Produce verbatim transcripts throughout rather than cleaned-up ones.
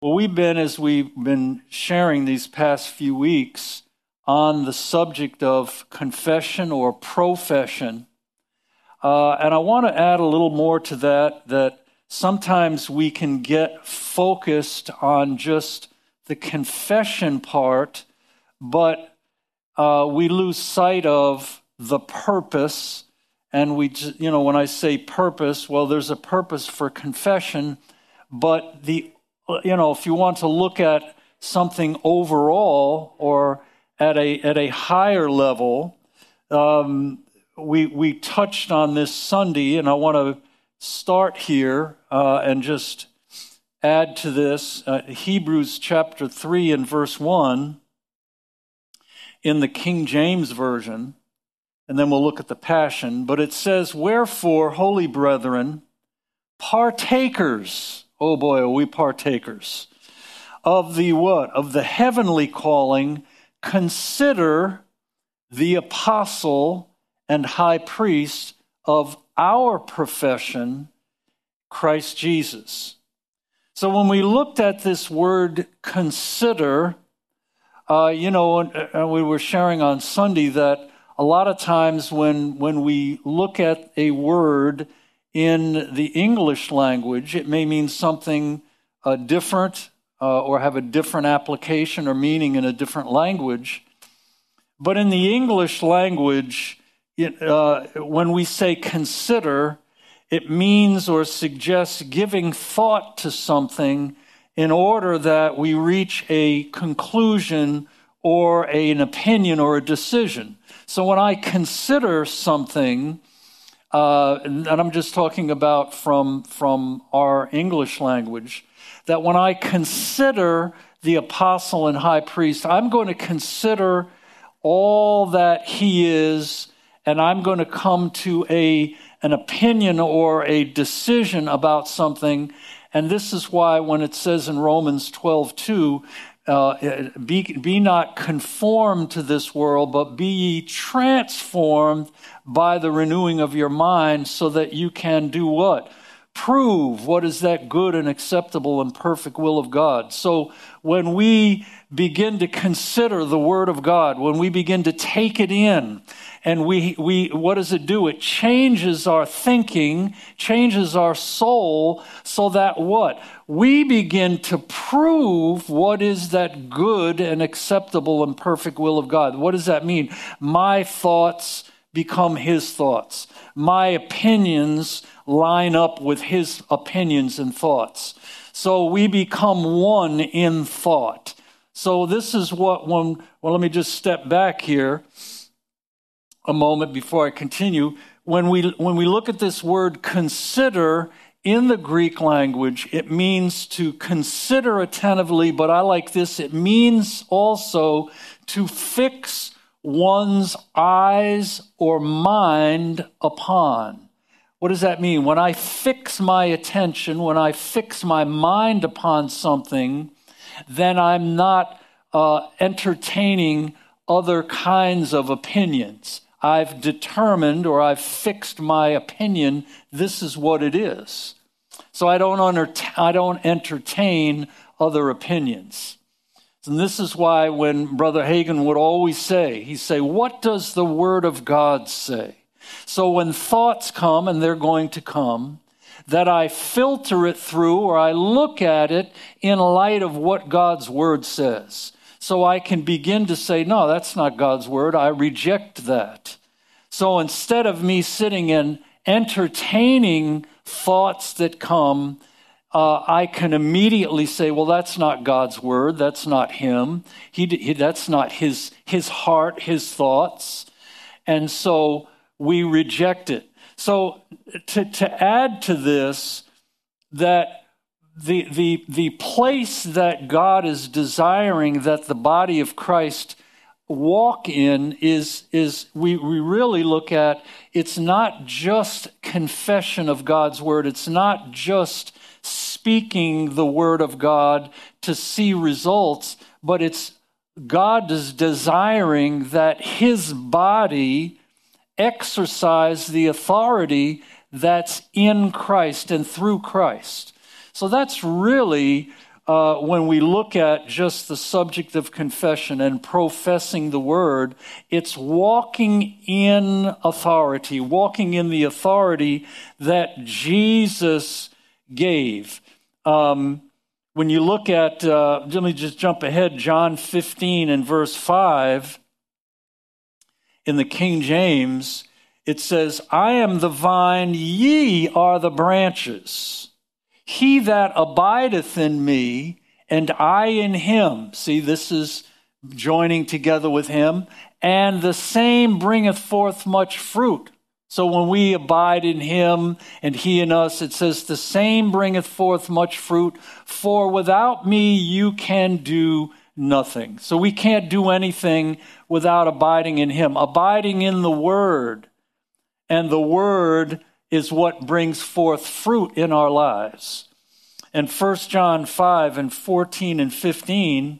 Well, we've been, as we've been sharing these past few weeks, on the subject of confession or profession. Uh, and I want to add a little more to that, that sometimes we can get focused on just the confession part, but uh, we lose sight of the purpose. And we, you know, when I say purpose, well, there's a purpose for confession, but the, you know, if you want to look at something overall or at a at a higher level, um, we we touched on this Sunday, and I want to start here uh, and just add to this uh, Hebrews chapter three and verse one in the King James Version, and then we'll look at the Passion. But it says, "Wherefore, holy brethren, partakers." Oh boy, are we partakers of the what? Of the heavenly calling. Consider the apostle and high priest of our profession, Christ Jesus. So when we looked at this word consider, uh, you know, and we were sharing on Sunday that a lot of times when, when we look at a word in the English language, it may mean something uh, different uh, or have a different application or meaning in a different language. But in the English language, it, uh, when we say consider, it means or suggests giving thought to something in order that we reach a conclusion or a, an opinion or a decision. So when I consider something, Uh, and I'm just talking about from, from our English language, that when I consider the apostle and high priest, I'm going to consider all that he is, and I'm going to come to a an opinion or a decision about something. And this is why when it says in Romans twelve two, uh, be, be not conformed to this world, but be ye transformed by the renewing of your mind, so that you can do what? Prove what is that good and acceptable and perfect will of God. So when we begin to consider the Word of God, when we begin to take it in, and we, we what does it do? It changes our thinking, changes our soul, so that what? We begin to prove what is that good and acceptable and perfect will of God. What does that mean? My thoughts become his thoughts. My opinions line up with his opinions and thoughts. So we become one in thought. So this is what when, well, let me just step back here a moment before I continue. When we, when we look at this word consider in the Greek language, it means to consider attentively, but I like this, it means also to fix one's eyes or mind upon. What does that mean? When I fix my attention, when I fix my mind upon something, then I'm not uh, entertaining other kinds of opinions. I've determined or I've fixed my opinion. This is what it is. So I don't under- I don't entertain other opinions. And this is why when Brother Hagin would always say, he'd say, what does the Word of God say? So when thoughts come, and they're going to come, that I filter it through or I look at it in light of what God's Word says. So I can begin to say, no, that's not God's Word. I reject that. So instead of me sitting and entertaining thoughts that come, Uh, I can immediately say, well, that's not God's word. That's not him. He, he, that's not his, his heart, his thoughts. And so we reject it. So to, to add to this, that the, the, the place that God is desiring that the body of Christ walk in is, is we, we really look at, it's not just confession of God's word. It's not just speaking the word of God to see results, but it's God is desiring that his body exercise the authority that's in Christ and through Christ. So that's really uh, when we look at just the subject of confession and professing the word, it's walking in authority, walking in the authority that Jesus gave. Um, when you look at, uh, let me just jump ahead, John fifteen and verse five, in the King James, it says, I am the vine, ye are the branches. He that abideth in me, and I in him. See, this is joining together with him. And the same bringeth forth much fruit. So when we abide in him and he in us, it says, the same bringeth forth much fruit. For without me you can do nothing. So we can't do anything without abiding in him. Abiding in the word. And the word is what brings forth fruit in our lives. And First John five and fourteen and fifteen,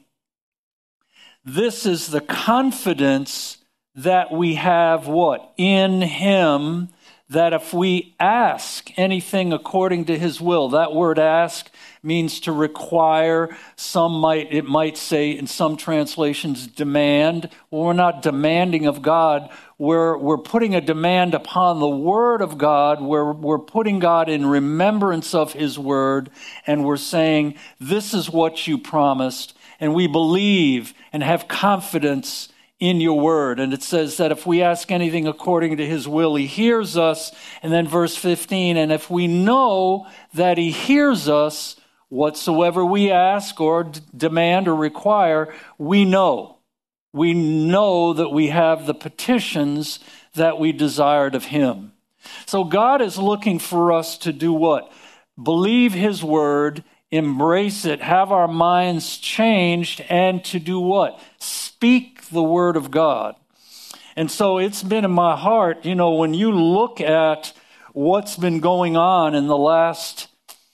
this is the confidence that we have what? In him, that if we ask anything according to his will, that word ask means to require. Some might, it might say in some translations, demand. Well, we're not demanding of God. We're, we're putting a demand upon the word of God. We're, we're putting God in remembrance of his word. And we're saying, this is what you promised. And we believe and have confidence in your word. And it says that if we ask anything according to his will, he hears us. And then verse fifteen, and if we know that he hears us, whatsoever we ask or d- demand or require, we know. We know that we have the petitions that we desired of him. So God is looking for us to do what? Believe his word, embrace it, have our minds changed, and to do what? Speak the word of God. And so it's been in my heart, you know, when you look at what's been going on in the last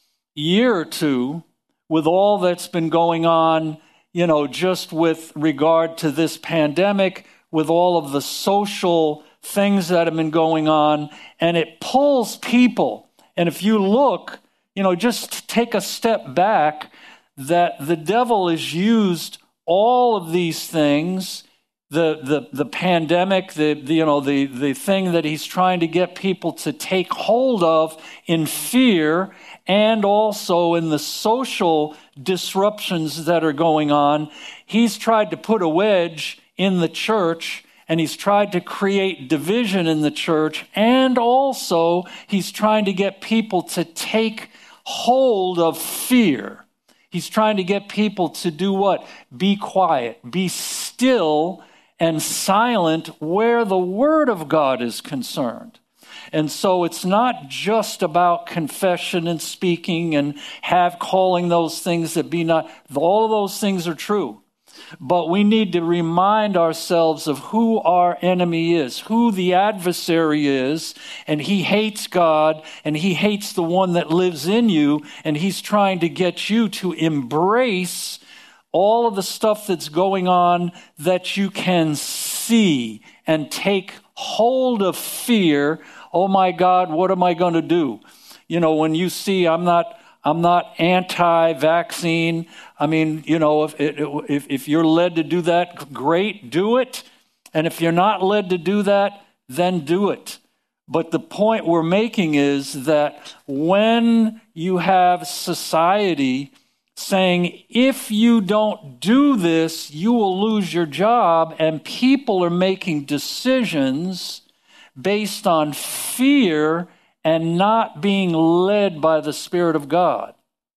year or two, with all that's been going on, you know, just with regard to this pandemic, with all of the social things that have been going on, and it pulls people. And if you look, you know, just take a step back, that the devil has used all of these things, the the the pandemic, the, the you know the the thing that he's trying to get people to take hold of in fear, and also in the social disruptions that are going on. He's tried to put a wedge in the church, and he's tried to create division in the church, and also he's trying to get people to take hold of fear. He's trying to get people to do what? Be quiet, be still and silent where the word of God is concerned. And so it's not just about confession and speaking and have calling those things that be not. All of those things are true. But we need to remind ourselves of who our enemy is, who the adversary is, and he hates God, and he hates the one that lives in you, and he's trying to get you to embrace all of the stuff that's going on that you can see and take hold of fear. Oh my God, what am I going to do? You know, when you see, I'm not, I'm not anti-vaccine. I mean, you know, if, if, if you're led to do that, great, do it. And if you're not led to do that, then do it. But the point we're making is that when you have society saying, if you don't do this, you will lose your job, and people are making decisions based on fear and not being led by the Spirit of God.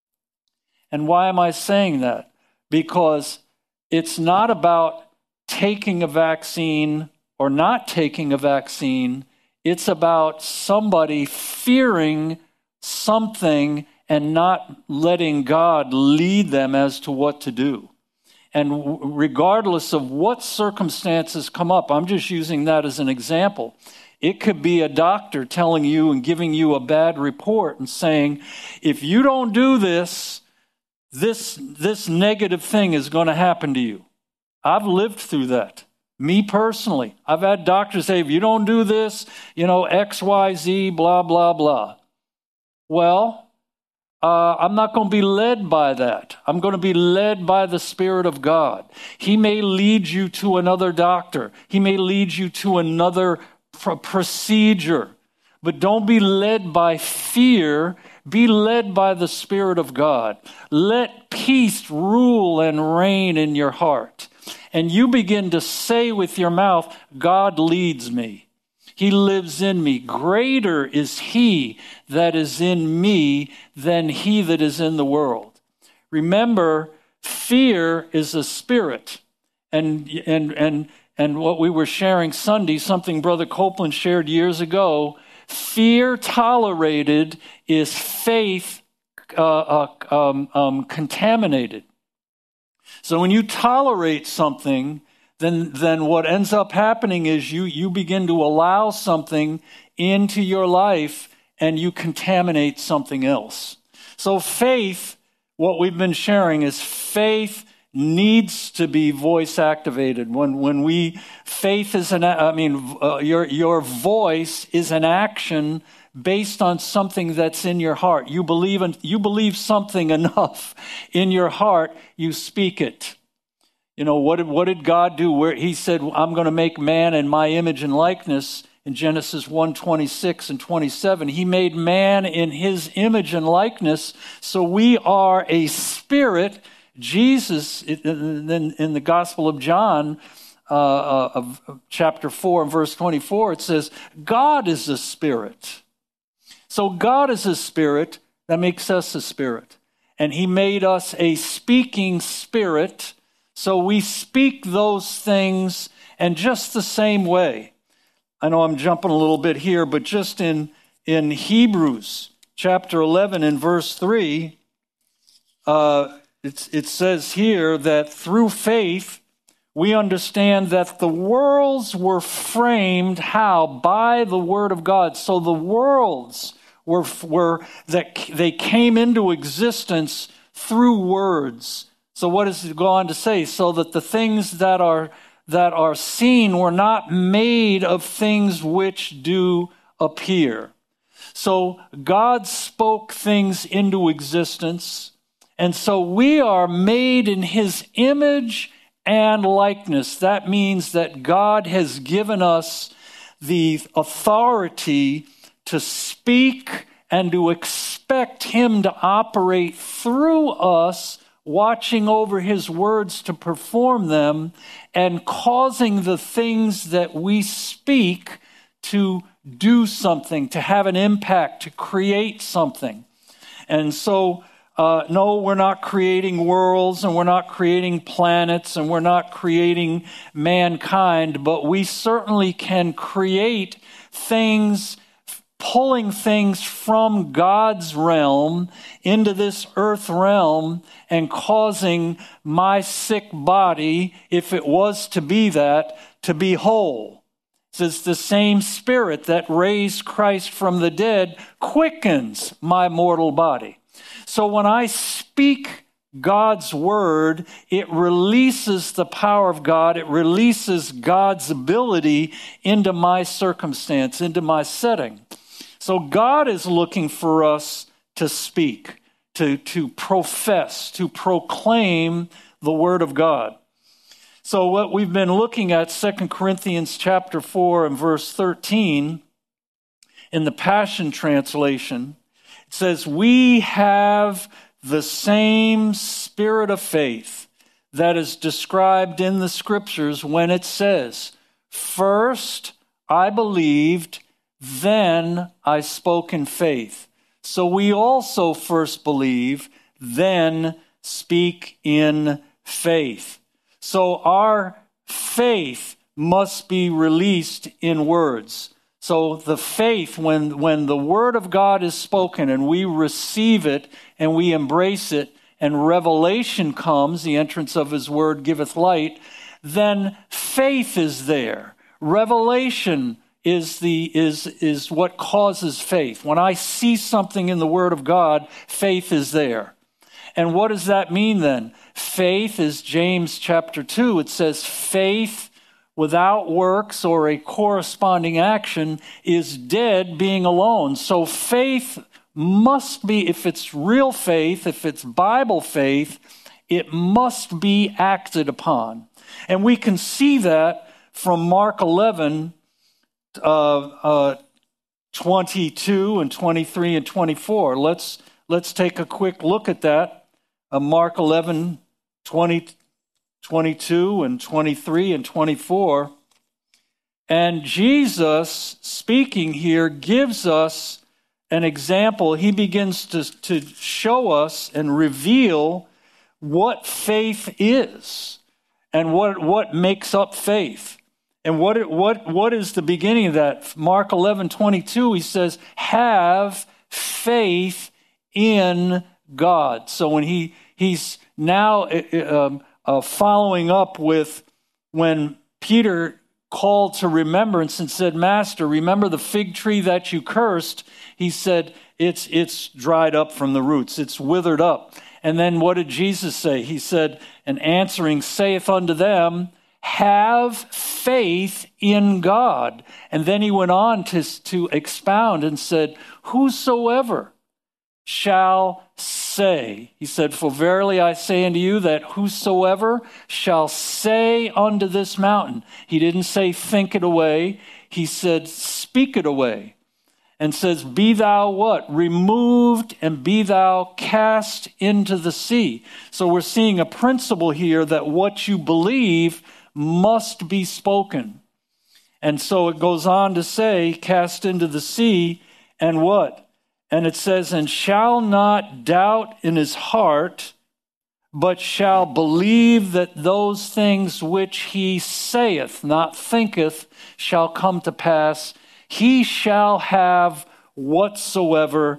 And why am I saying that? Because it's not about taking a vaccine or not taking a vaccine. It's about somebody fearing something and not letting God lead them as to what to do. And regardless of what circumstances come up, I'm just using that as an example. It could be a doctor telling you and giving you a bad report and saying, if you don't do this, this, this negative thing is going to happen to you. I've lived through that. Me personally. I've had doctors say, if you don't do this, you know, X, Y, Z, blah, blah, blah. Well, uh, I'm not going to be led by that. I'm going to be led by the Spirit of God. He may lead you to another doctor. He may lead you to another pr- procedure. But don't be led by fear. Be led by the Spirit of God. Let peace rule and reign in your heart. And you begin to say with your mouth, God leads me. He lives in me. Greater is he that is in me than he that is in the world. Remember, fear is a spirit. And, and, and, and what we were sharing Sunday, something Brother Copeland shared years ago, fear tolerated is faith uh, uh, um, um, contaminated. So when you tolerate something, then then what ends up happening is you you begin to allow something into your life and you contaminate something else. So faith, what we've been sharing is faith needs to be voice activated. When when we faith is an I mean uh, your your voice is an action based on something that's in your heart. You believe in, you believe something enough in your heart, you speak it. You know, what did, what did God do? Where he said, I'm going to make man in my image and likeness in Genesis one twenty-six and twenty-seven. He made man in his image and likeness. So we are a spirit. Jesus, in, in the Gospel of John, uh, of chapter four and verse twenty-four, it says, God is a spirit. So God is a spirit, that makes us a spirit. And he made us a speaking spirit, so we speak those things, and just the same way. I know I'm jumping a little bit here, but just in, in Hebrews chapter eleven and verse three, uh, it's, it says here that through faith, we understand that the worlds were framed, how? By the word of God. So the worlds were, were that they came into existence through words. So what does it go on to say? So that the things that are that are seen were not made of things which do appear. So God spoke things into existence, and so we are made in his image and likeness. That means that God has given us the authority to speak and to expect him to operate through us, watching over his words to perform them and causing the things that we speak to do something, to have an impact, to create something. And so, uh, no, we're not creating worlds and we're not creating planets and we're not creating mankind, but we certainly can create things, pulling things from God's realm into this earth realm and causing my sick body, if it was to be that, to be whole. It says the same Spirit that raised Christ from the dead quickens my mortal body. So when I speak God's word, it releases the power of God. It releases God's ability into my circumstance, into my setting. So God is looking for us to speak, to, to profess, to proclaim the word of God. So what we've been looking at, Second Corinthians chapter four and verse thirteen, in the Passion Translation, it says, we have the same spirit of faith that is described in the scriptures when it says, first I believed, then I spoke in faith. So we also first believe, then speak in faith. So our faith must be released in words. So the faith, when, when the word of God is spoken and we receive it and we embrace it and revelation comes, the entrance of his word giveth light, then faith is there. Revelation is the is is what causes faith. When I see something in the word of God, faith is there. And what does that mean then? Faith is James chapter two. It says faith without works or a corresponding action is dead, being alone. So faith must be, if it's real faith, if it's Bible faith, it must be acted upon. And we can see that from Mark eleven, uh, uh, twenty-two and twenty-three and twenty-four. Let's, let's take a quick look at that. Uh, Mark eleven, twenty, twenty-two and twenty-three and twenty-four. And Jesus, speaking here, gives us an example. He begins to, to show us and reveal what faith is and what, what makes up faith. And what, it, what, what is the beginning of that? Mark eleven twenty-two, he says, have faith in God. So when he he's now uh, uh, following up with when Peter called to remembrance and said, Master, remember the fig tree that you cursed? He said, it's it's dried up from the roots. It's withered up. And then what did Jesus say? He said, and answering saith unto them, have faith in God. And then he went on to, to expound and said, whosoever shall say, he said, for verily I say unto you that whosoever shall say unto this mountain, he didn't say think it away, he said speak it away, and says, be thou what? Removed, and be thou cast into the sea. So we're seeing a principle here that what you believe must be spoken. And so it goes on to say, cast into the sea, and what? And it says, and shall not doubt in his heart, but shall believe that those things which he saith, not thinketh, shall come to pass. He shall have whatsoever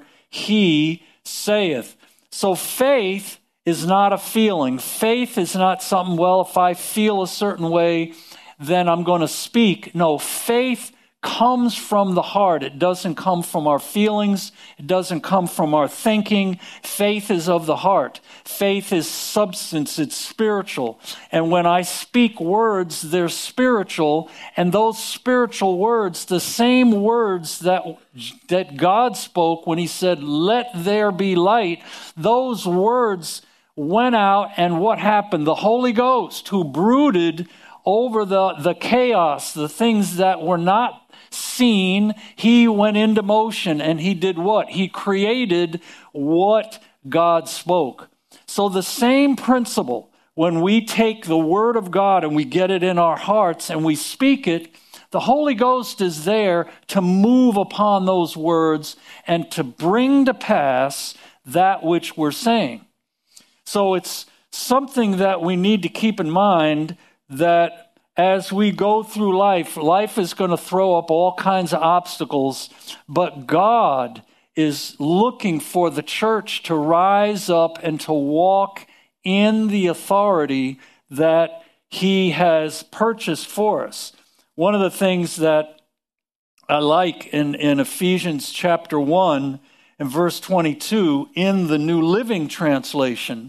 he saith. So faith is not a feeling. Faith is not something, well, if I feel a certain way, then I'm going to speak. No, faith comes from the heart. It doesn't come from our feelings. It doesn't come from our thinking. Faith is of the heart. Faith is substance. It's spiritual. And when I speak words, they're spiritual. And those spiritual words, the same words that, that God spoke when he said, let there be light, those words went out, and what happened? The Holy Ghost, who brooded over the, the chaos, the things that were not seen, he went into motion, and he did what? He created what God spoke. So the same principle, when we take the word of God and we get it in our hearts and we speak it, the Holy Ghost is there to move upon those words and to bring to pass that which we're saying. So it's something that we need to keep in mind, that as we go through life, life is going to throw up all kinds of obstacles, but God is looking for the church to rise up and to walk in the authority that he has purchased for us. One of the things that I like in, in Ephesians chapter one and verse twenty-two in the New Living Translation,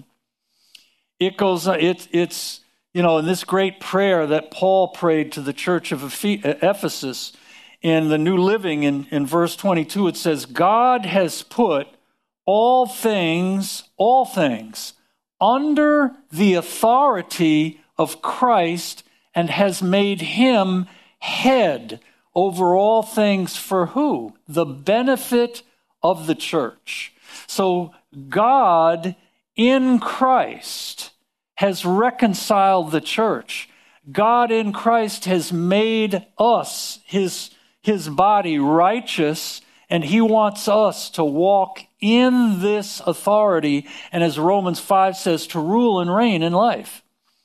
it goes, it, it's, you know, in this great prayer that Paul prayed to the church of Ephesus, in the New Living, in, in verse twenty-two, it says, God has put all things, all things, under the authority of Christ, and has made him head over all things for who? The benefit of the church. So God in Christ has reconciled the church. God in Christ has made us, his, his body, righteous, and he wants us to walk in this authority, and as Romans five says, to rule and reign in life.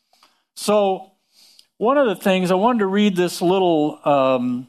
So one of the things, I wanted to read this little, um,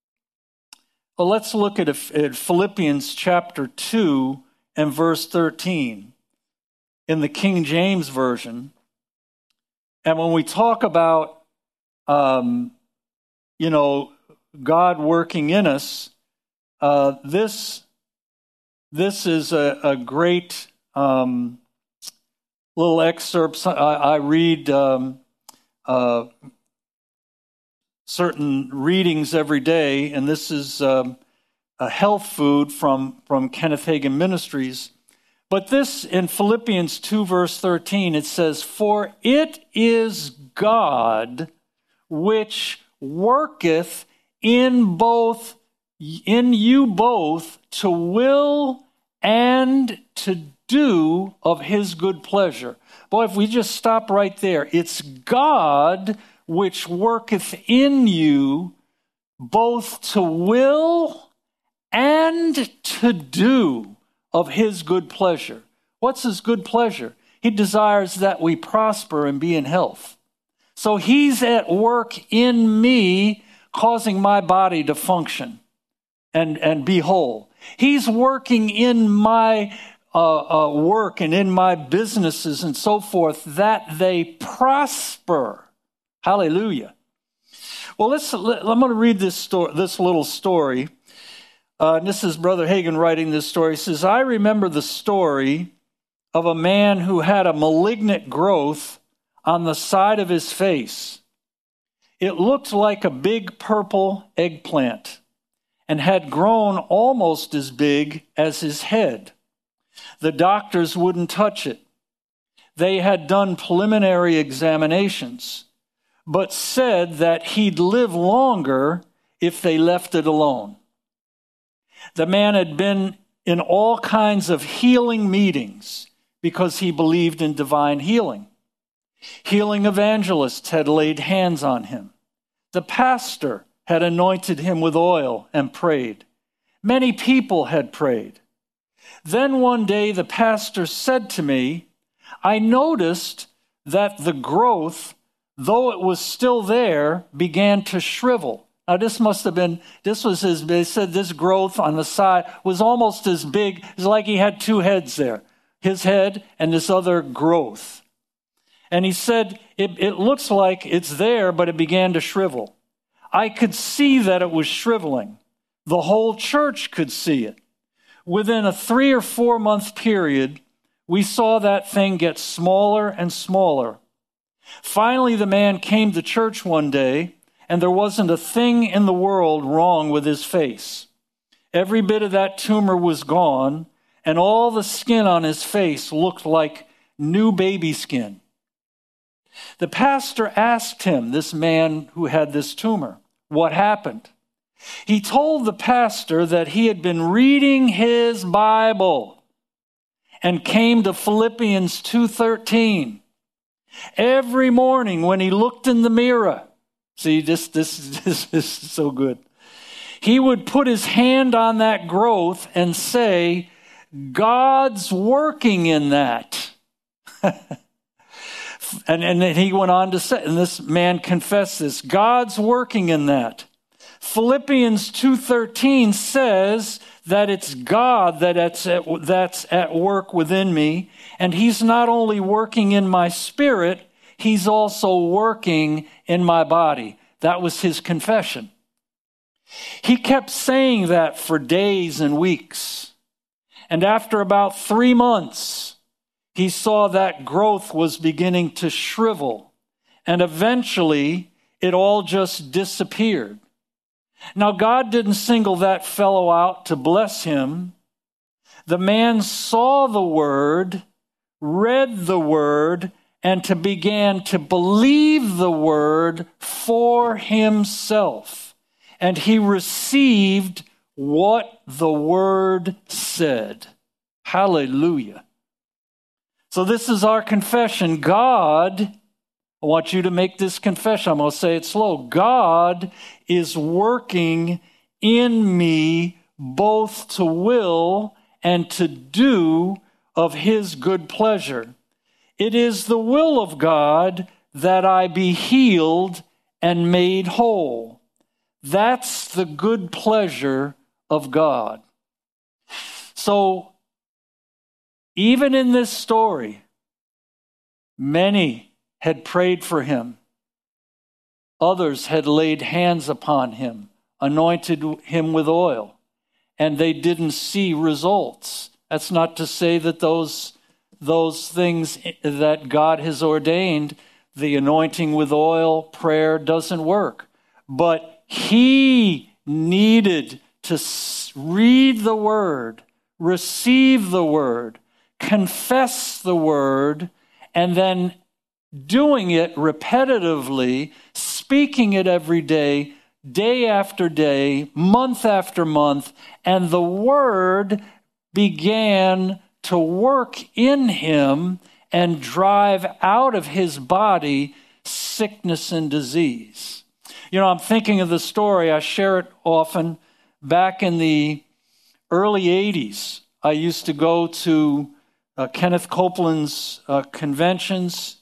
well, let's look at, at Philippians chapter two and verse thirteen in the King James Version. And when we talk about, um, you know, God working in us, uh, this this is a, a great um, little excerpt. I, I read um, uh, certain readings every day, and this is um, a health food from, from Kenneth Hagin Ministries. But this, in Philippians two, verse thirteen, it says, "For it is God which worketh in both, in you both, to will and to do of his good pleasure." Boy, if we just stop right there, it's God which worketh in you both to will and to do of his good pleasure. What's his good pleasure? He desires that we prosper and be in health. So he's at work in me, causing my body to function and, and be whole. He's working in my uh, uh, work and in my businesses and so forth, that they prosper. Hallelujah. Well, let's, let, I'm going to read this story, this little story. Uh, and this is Brother Hagin writing this story. He says, "I remember the story of a man who had a malignant growth on the side of his face. It looked like a big purple eggplant and had grown almost as big as his head. The doctors wouldn't touch it. They had done preliminary examinations, but said that he'd live longer if they left it alone. The man had been in all kinds of healing meetings because he believed in divine healing. Healing evangelists had laid hands on him. The pastor had anointed him with oil and prayed. Many people had prayed. Then one day the pastor said to me, 'I noticed that the growth, though it was still there, began to shrivel.'" Now this must have been, this was his, they said this growth on the side was almost as big, it's like he had two heads there, his head and this other growth. And he said, it, it looks like it's there, but it began to shrivel. I could see that it was shriveling. The whole church could see it. Within a three or four month period, we saw that thing get smaller and smaller. Finally, the man came to church one day, and there wasn't a thing in the world wrong with his face. Every bit of that tumor was gone, and all the skin on his face looked like new baby skin. The pastor asked him, this man who had this tumor, what happened. He told the pastor that he had been reading his Bible and came to Philippians two thirteen. Every morning when he looked in the mirror, see, this, this, this, this is so good. He would put his hand on that growth and say, God's working in that. and, and then he went on to say, and this man confessed this, God's working in that. Philippians two thirteen says that it's God that's at, that's at work within me, and he's not only working in my spirit, he's also working in my body. That was his confession. He kept saying that for days and weeks. And after about three months, he saw that growth was beginning to shrivel. And eventually, it all just disappeared. Now, God didn't single that fellow out to bless him. The man saw the word, read the word, and to began to believe the word for himself. And he received what the word said. Hallelujah. So this is our confession. God, I want you to make this confession. I'm going to say it slow. God is working in me both to will and to do of his good pleasure. It is the will of God that I be healed and made whole. That's the good pleasure of God. So, even in this story, many had prayed for him. Others had laid hands upon him, anointed him with oil, and they didn't see results. That's not to say that those, those things that God has ordained, the anointing with oil, prayer, doesn't work. But he needed to read the word, receive the word, confess the word, and then doing it repetitively, speaking it every day, day after day, month after month, and the word began to work in him and drive out of his body sickness and disease. You know, I'm thinking of the story, I share it often. Back in the early eighties, I used to go to uh, Kenneth Copeland's uh, conventions,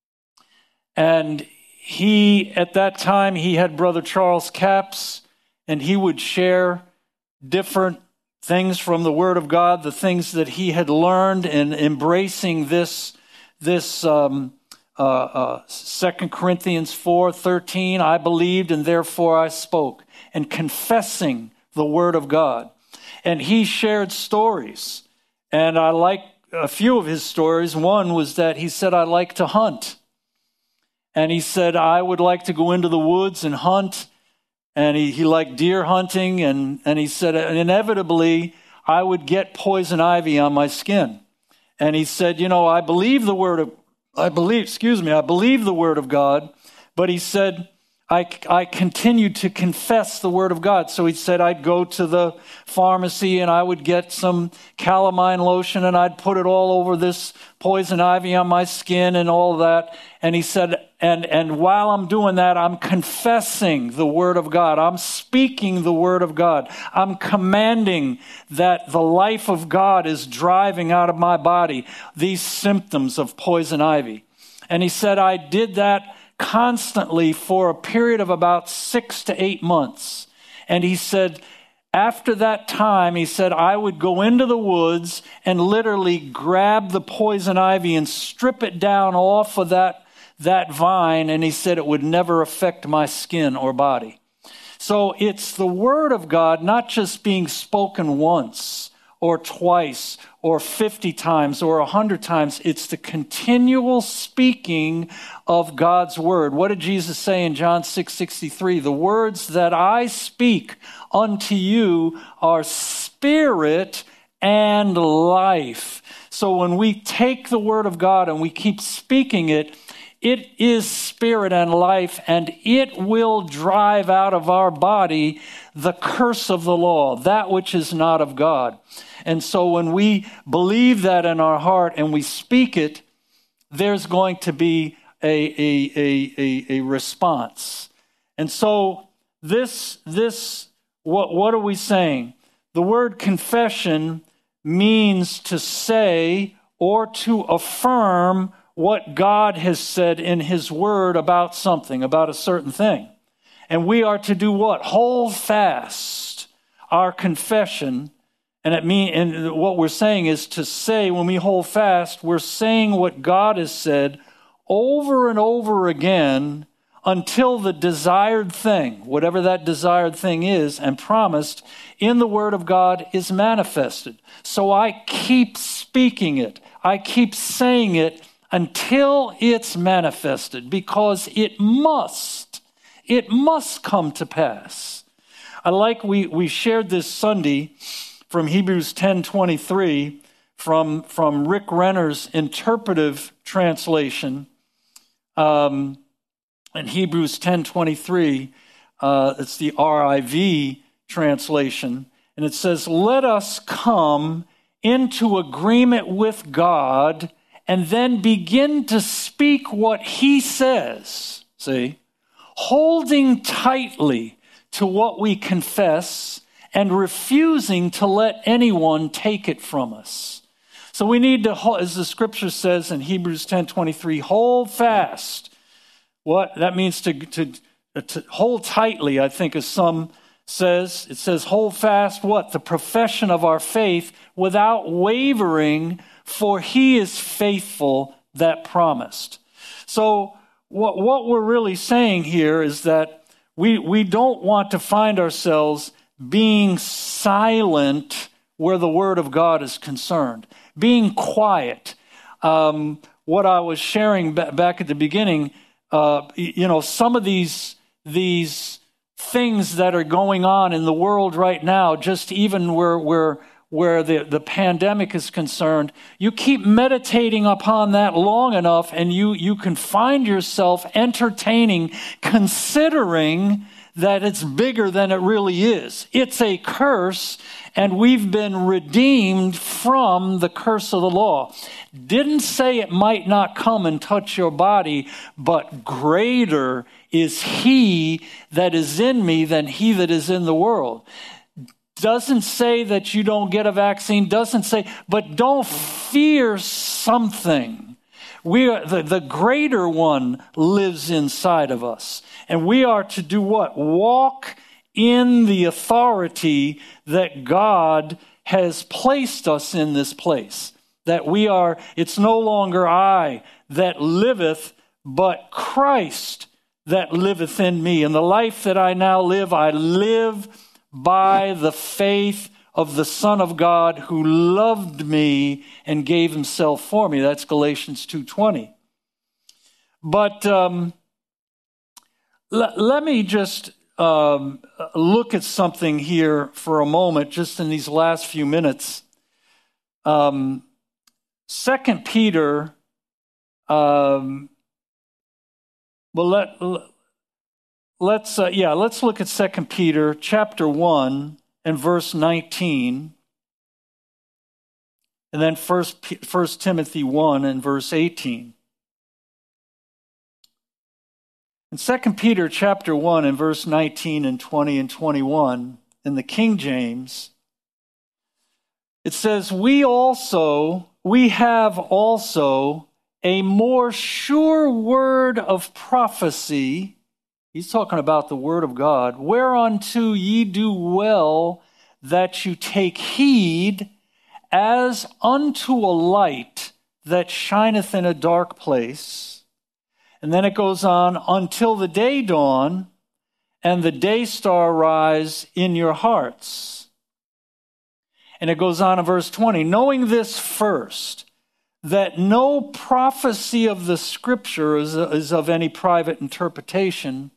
and he, at that time, he had Brother Charles Capps, and he would share different things from the Word of God, the things that he had learned in embracing this, this um, uh, uh, Second Corinthians four thirteen, I believed and therefore I spoke, and confessing the Word of God. And he shared stories, and I like a few of his stories. One was that he said, I like to hunt. And he said, I would like to go into the woods and hunt. And he, he liked deer hunting. And, and he said, inevitably, I would get poison ivy on my skin. And he said, you know, I believe the word of, I believe, excuse me, I believe the word of God. But he said, I, I continued to confess the word of God. So he said, I'd go to the pharmacy and I would get some calamine lotion and I'd put it all over this poison ivy on my skin and all that. And he said, and, and while I'm doing that, I'm confessing the word of God. I'm speaking the word of God. I'm commanding that the life of God is driving out of my body these symptoms of poison ivy. And he said, I did that constantly for a period of about six to eight months. And he said, after that time, he said, I would go into the woods and literally grab the poison ivy and strip it down off of that, that vine. And he said it would never affect my skin or body. So it's the word of God, not just being spoken once or twice or fifty times or one hundred times. It's the continual speaking of God's word. What did Jesus say in John six sixty-three? The words that I speak unto you are spirit and life. So when we take the word of God and we keep speaking it, it is spirit and life, and it will drive out of our body the curse of the law, that which is not of God. And so when we believe that in our heart and we speak it, there's going to be a, a, a, a, a response. And so this, this what, what are we saying? The word confession means to say or to affirm what God has said in his word about something, about a certain thing. And we are to do what? Hold fast our confession. And it mean, and what we're saying is to say, when we hold fast, we're saying what God has said over and over again until the desired thing, whatever that desired thing is and promised in the word of God, is manifested. So I keep speaking it. I keep saying it until it's manifested, because it must, it must come to pass. I like we, we shared this Sunday from Hebrews ten twenty-three, from, from Rick Renner's interpretive translation. Um, in Hebrews ten twenty-three, uh, it's the R I V translation, and it says, let us come into agreement with God and then begin to speak what he says, see, holding tightly to what we confess and refusing to let anyone take it from us. So we need to, as the scripture says in Hebrews ten twenty-three, hold fast. What that means to, to, to hold tightly, I think, as some says, it says hold fast what? The profession of our faith without wavering, for he is faithful that promised. So what, what we're really saying here is that we, we don't want to find ourselves being silent where the word of God is concerned, being quiet. Um, what I was sharing b- back at the beginning, uh, you know, some of these, these things that are going on in the world right now, just even where, where, where the, the pandemic is concerned, you keep meditating upon that long enough and you, you can find yourself entertaining, considering that it's bigger than it really is. It's a curse, and we've been redeemed from the curse of the law. Didn't say it might not come and touch your body, but greater is he that is in me than he that is in the world. Doesn't say that you don't get a vaccine, doesn't say, but don't fear something. We are, the, the greater one lives inside of us. And we are to do what? Walk in the authority that God has placed us in this place. That we are, it's no longer I that liveth, but Christ that liveth in me. And the life that I now live, I live by the faith of the Son of God who loved me and gave himself for me. That's Galatians two twenty. But um, l- let me just um, look at something here for a moment, just in these last few minutes. Um, Second Peter, um, well, let, let's, uh, yeah, let's look at Second Peter chapter one and verse nineteen, and then First, First Timothy one and verse eighteen. In Second Peter chapter one and verse nineteen and twenty and twenty-one, in the King James, it says, we also, we have also a more sure word of prophecy. He's talking about the word of God. Whereunto ye do well that you take heed, as unto a light that shineth in a dark place. And then it goes on, until the day dawn and the day star rise in your hearts. And it goes on in verse twenty, knowing this first, that no prophecy of the Scripture is, is of any private interpretation,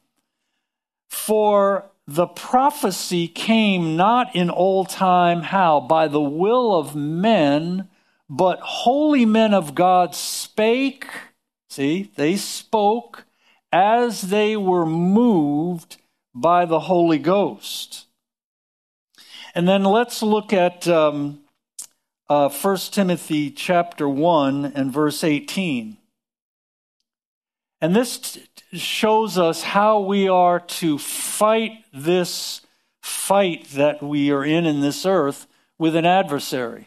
for the prophecy came not in old time, how? By the will of men, but holy men of God spake, see, they spoke as they were moved by the Holy Ghost. And then let's look at um, uh, First Timothy chapter one and verse eighteen. And this t- shows us how we are to fight this fight that we are in in this earth with an adversary.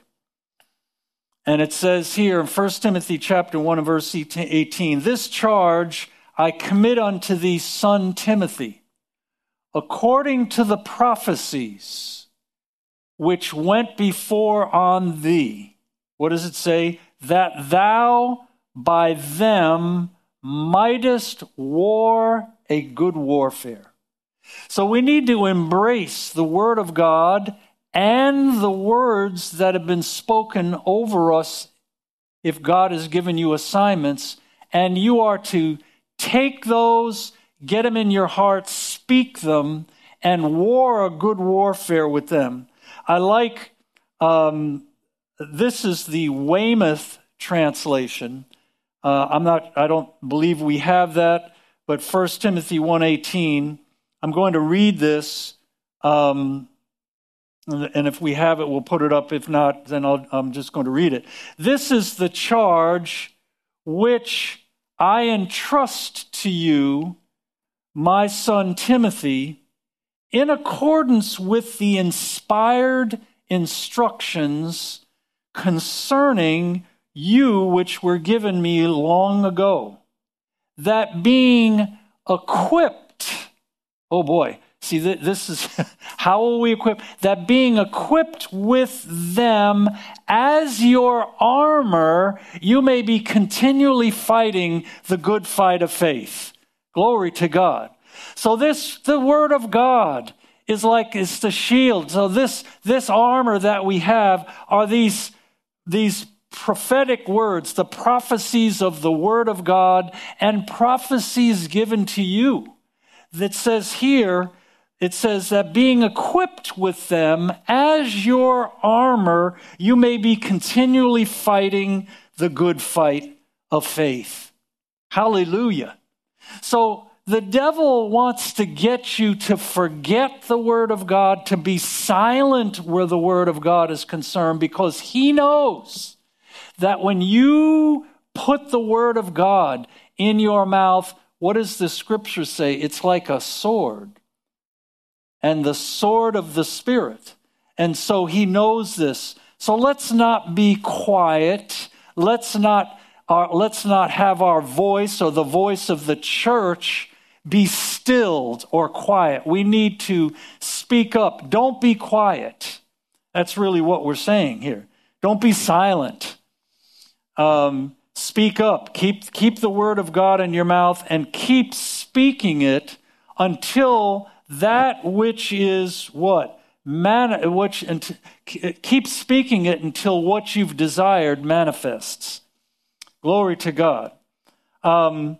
And it says here in First Timothy chapter one and verse eighteen, this charge I commit unto thee, son Timothy, according to the prophecies which went before on thee. What does it say? That thou by them mightest war a good warfare. So we need to embrace the word of God and the words that have been spoken over us if God has given you assignments, and you are to take those, get them in your heart, speak them, and war a good warfare with them. I like, um, this is the Weymouth translation. Uh, I'm not, I don't believe we have that, but First Timothy one eighteen, I'm going to read this, um, and if we have it, we'll put it up. If not, then I'll, I'm just going to read it. This is the charge which I entrust to you, my son Timothy, in accordance with the inspired instructions concerning you which were given me long ago, that being equipped, oh boy, see, this is, how will we equip? That being equipped with them as your armor, you may be continually fighting the good fight of faith. Glory to God. So this, the word of God is like, it's the shield. So this, this armor that we have are these, these prophetic words, the prophecies of the word of God and prophecies given to you. That says here it says that being equipped with them as your armor, you may be continually fighting the good fight of faith. Hallelujah. So the devil wants to get you to forget the Word of God, to be silent where the Word of God is concerned, because he knows that when you put the Word of God in your mouth, what does the Scripture say? It's like a sword, and the sword of the Spirit. And so he knows this. So let's not be quiet. Let's not, uh, let's not have our voice or the voice of the church be stilled or quiet. We need to speak up. Don't be quiet. That's really what we're saying here. Don't be silent. Um, speak up. Keep, keep the Word of God in your mouth and keep speaking it until that which is what? Man, which, and keep speaking it until what you've desired manifests. Glory to God. Um,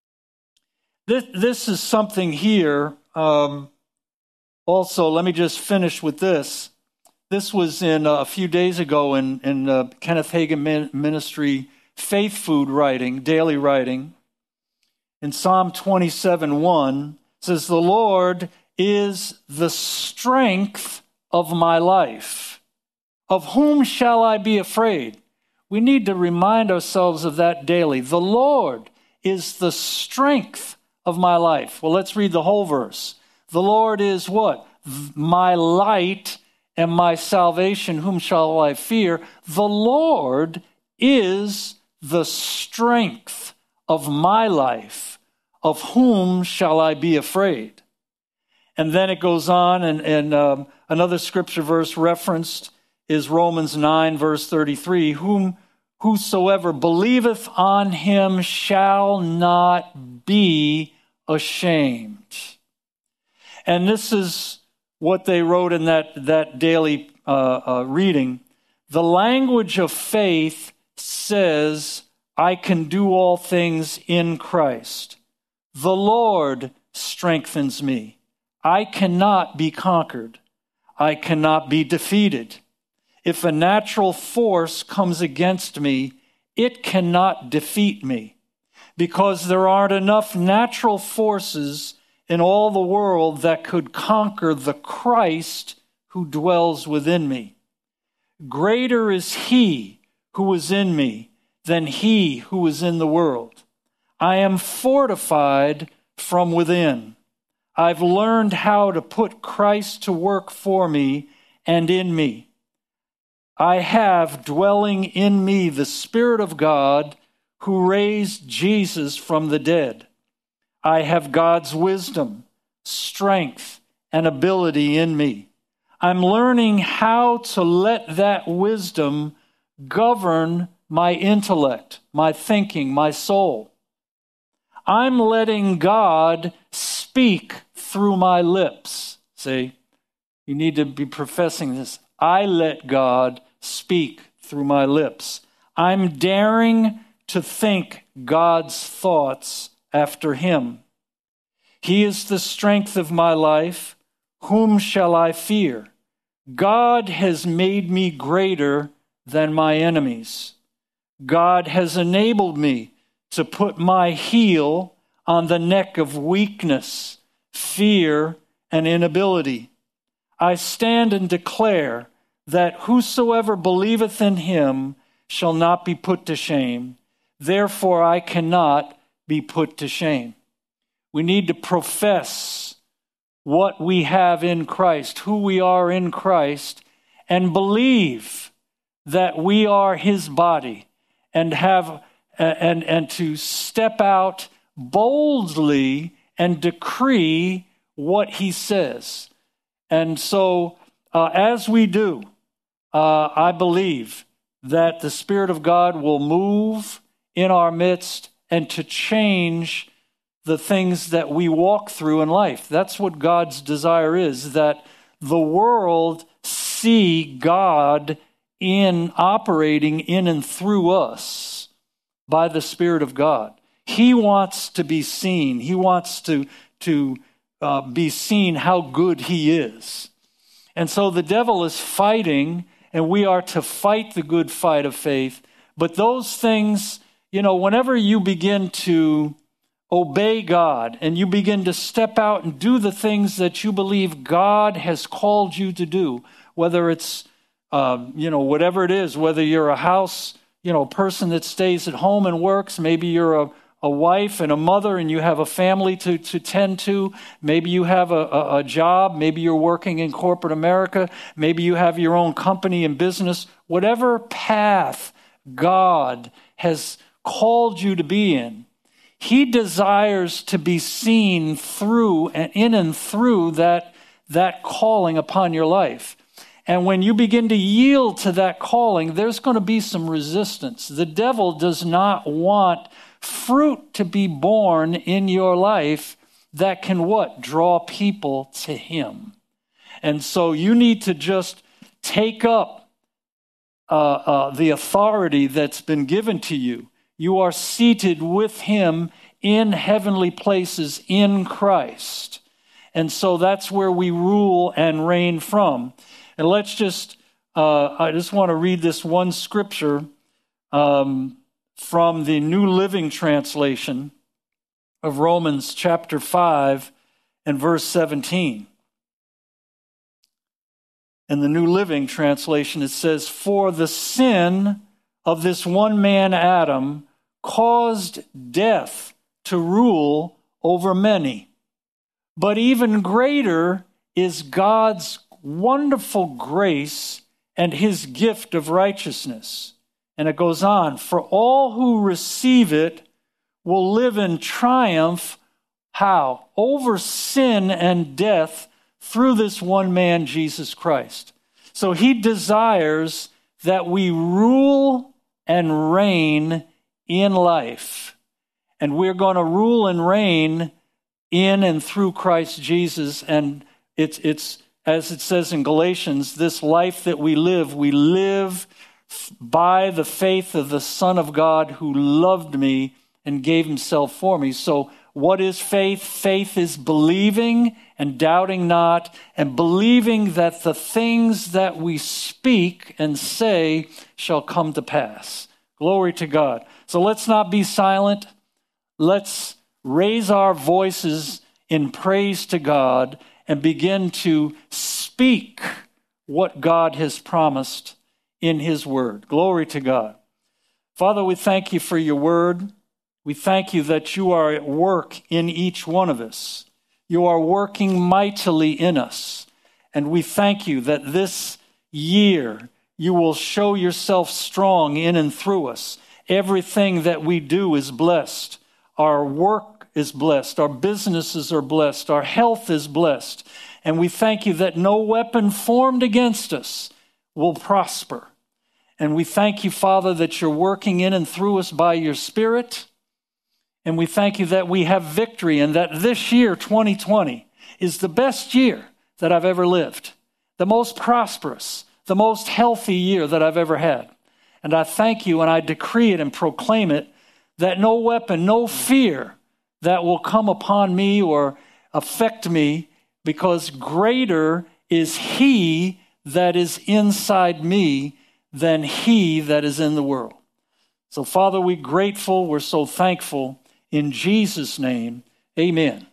this, this is something here. Um, also, let me just finish with this. This was in uh, a few days ago in, in uh, Kenneth Hagin Ministry Faith Food Writing, daily writing. In Psalm twenty-seven one, it says, "The Lord is the strength of my life. Of whom shall I be afraid?" We need to remind ourselves of that daily. The Lord is the strength of my life. Well, let's read the whole verse. The Lord is what? My light and my salvation. Whom shall I fear? The Lord is the strength of my life. Of whom shall I be afraid? And then it goes on, and, and um, another scripture verse referenced is Romans nine, verse thirty-three. Whom whosoever believeth on him shall not be ashamed. And this is what they wrote in that, that daily uh, uh, reading. The language of faith says, I can do all things in Christ. The Lord strengthens me. I cannot be conquered. I cannot be defeated. If a natural force comes against me, it cannot defeat me, because there aren't enough natural forces in all the world that could conquer the Christ who dwells within me. Greater is he who is in me than he who is in the world. I am fortified from within. I've learned how to put Christ to work for me and in me. I have dwelling in me the Spirit of God who raised Jesus from the dead. I have God's wisdom, strength, and ability in me. I'm learning how to let that wisdom govern my intellect, my thinking, my soul. I'm letting God speak through my lips. See, you need to be professing this. I let God speak through my lips. I'm daring to think God's thoughts after him. He is the strength of my life. Whom shall I fear? God has made me greater than my enemies. God has enabled me to put my heel on the neck of weakness, fear, and inability. I stand and declare that whosoever believeth in him shall not be put to shame. Therefore, I cannot be put to shame. We need to profess what we have in Christ, who we are in Christ, and believe that we are his body, and have and, and to step out boldly and decree what he says. And so, uh, as we do, uh, I believe that the Spirit of God will move in our midst and to change the things that we walk through in life. That's what God's desire is, that the world see God in operating in and through us by the Spirit of God. He wants to be seen. He wants to, to uh, be seen how good he is. And so the devil is fighting, and we are to fight the good fight of faith. But those things, you know, whenever you begin to obey God and you begin to step out and do the things that you believe God has called you to do, whether it's, um, you know, whatever it is, whether you're a house, you know, person that stays at home and works, maybe you're a, a wife and a mother and you have a family to, to tend to, maybe you have a, a, a job, maybe you're working in corporate America, maybe you have your own company and business, whatever path God has called you to be in, he desires to be seen through and in and through that, that calling upon your life. And when you begin to yield to that calling, there's going to be some resistance. The devil does not want fruit to be born in your life that can what? Draw people to him. And so you need to just take up uh, uh, the authority that's been given to you. You are seated with him in heavenly places in Christ. And so that's where we rule and reign from. And let's just, uh, I just want to read this one scripture um, from the New Living Translation of Romans chapter five and verse seventeen. In the New Living Translation, it says, "For the sin of this one man, Adam, caused death to rule over many. But even greater is God's wonderful grace and his gift of righteousness." And it goes on, "For all who receive it will live in triumph." How? Over sin and death through this one man, Jesus Christ. So he desires that we rule and reign in life. And we're going to rule and reign in and through Christ Jesus. And it's, it's as it says in Galatians, this life that we live, we live by the faith of the Son of God who loved me and gave himself for me. So what is faith? Faith is believing and doubting not, and believing that the things that we speak and say shall come to pass. Glory to God. So let's not be silent. Let's raise our voices in praise to God and begin to speak what God has promised in his word. Glory to God. Father, we thank you for your word. We thank you that you are at work in each one of us. You are working mightily in us. And we thank you that this year you will show yourself strong in and through us. Everything that we do is blessed. Our work is blessed. Our businesses are blessed. Our health is blessed. And we thank you that no weapon formed against us will prosper. And we thank you, Father, that you're working in and through us by your Spirit. And we thank you that we have victory and that this year, twenty twenty, is the best year that I've ever lived, the most prosperous, the most healthy year that I've ever had. And I thank you and I decree it and proclaim it that no weapon, no fear that will come upon me or affect me, because greater is he that is inside me than he that is in the world. So, Father, we're grateful. We're so thankful. In Jesus' name, amen.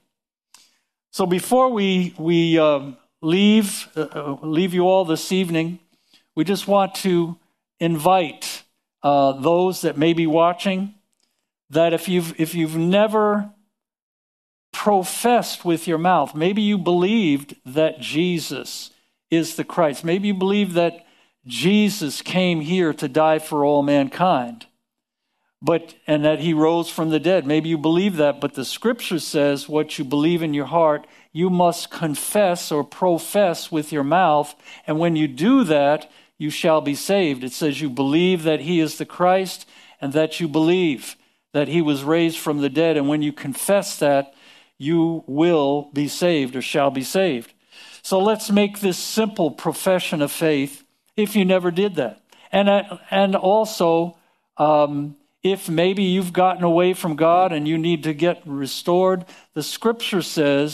So before we we uh, leave uh, leave you all this evening, we just want to invite uh, those that may be watching that if you've if you've never professed with your mouth, maybe you believed that Jesus is the Christ. Maybe you believe that Jesus came here to die for all mankind. But and that he rose from the dead. Maybe you believe that, but the scripture says what you believe in your heart, you must confess or profess with your mouth. And when you do that, you shall be saved. It says you believe that he is the Christ and that you believe that he was raised from the dead. And when you confess that, you will be saved or shall be saved. So let's make this simple profession of faith if you never did that. And, and also, um, if maybe you've gotten away from God and you need to get restored, the scripture says,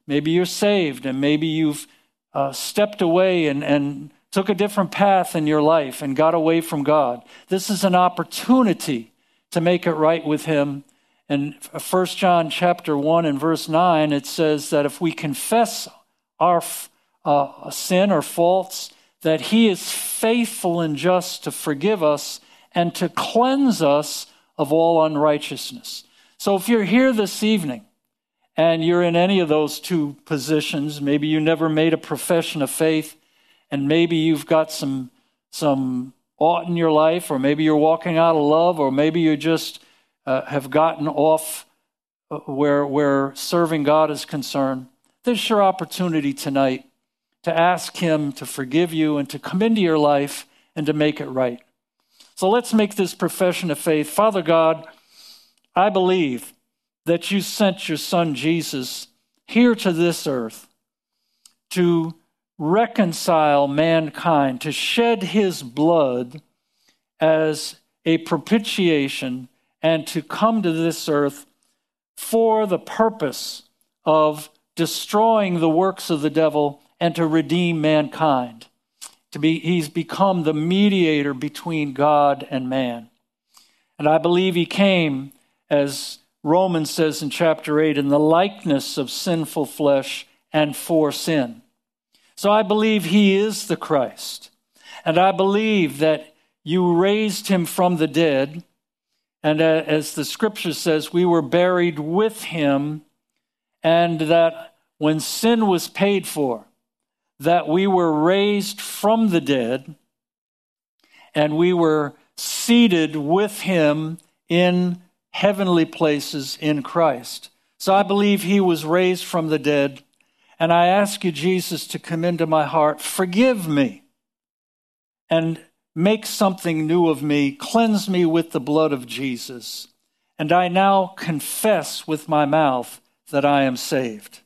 maybe you're saved, and maybe you've uh, stepped away and, and took a different path in your life and got away from God. This is an opportunity to make it right with him. And First John chapter one and verse nine, it says that if we confess our uh, sin or faults, that he is faithful and just to forgive us and to cleanse us of all unrighteousness. So if you're here this evening and you're in any of those two positions, maybe you never made a profession of faith, and maybe you've got some some ought in your life, or maybe you're walking out of love, or maybe you just uh, have gotten off where, where serving God is concerned, this is your opportunity tonight to ask him to forgive you and to come into your life and to make it right. So let's make this profession of faith. Father God, I believe that you sent your son Jesus here to this earth to reconcile mankind, to shed his blood as a propitiation, and to come to this earth for the purpose of destroying the works of the devil and to redeem mankind. To be, he's become the mediator between God and man. And I believe he came, as Romans says in chapter eight, in the likeness of sinful flesh and for sin. So I believe he is the Christ. And I believe that you raised him from the dead. And as the scripture says, we were buried with him, and that when sin was paid for, that we were raised from the dead, and we were seated with him in heavenly places in Christ. So I believe he was raised from the dead, and I ask you, Jesus, to come into my heart, forgive me, and make something new of me, cleanse me with the blood of Jesus, and I now confess with my mouth that I am saved.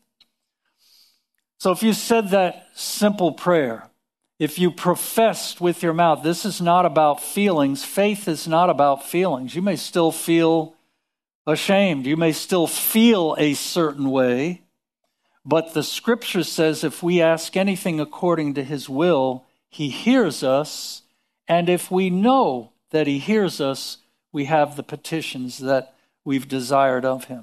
So if you said that simple prayer, if you professed with your mouth, this is not about feelings. Faith is not about feelings. You may still feel ashamed. You may still feel a certain way. But the scripture says if we ask anything according to his will, he hears us. And if we know that he hears us, we have the petitions that we've desired of him.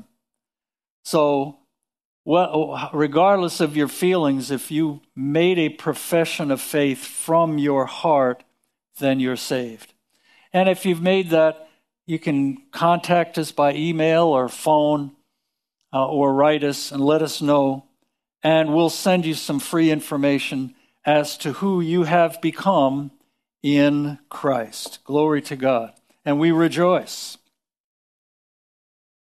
So, well, regardless of your feelings, if you made a profession of faith from your heart, then you're saved. And if you've made that, you can contact us by email or phone uh, or write us and let us know. And we'll send you some free information as to who you have become in Christ. Glory to God. And we rejoice.